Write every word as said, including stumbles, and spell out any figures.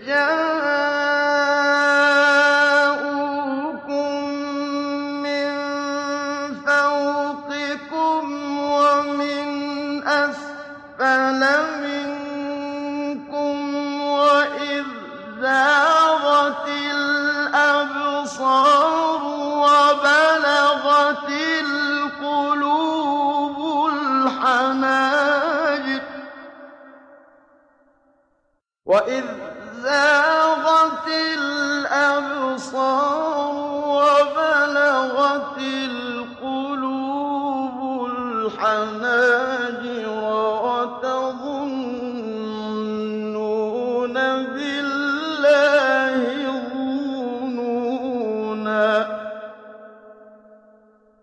جَاءُوكُم مِّن فَوْقِكُمْ وَمِنْ أَسْفَلَ مِنكُمْ وَإِذْ زَاغَتِ الْأَبْصَارُ وَبَلَغَتِ الْقُلُوبُ الْحَنَاجِرَ وَإِذْ زَاغَتِ الْأَبْصَارُ وَبَلَغَتِ الْقُلُوبُ الْحَنَاجِرَ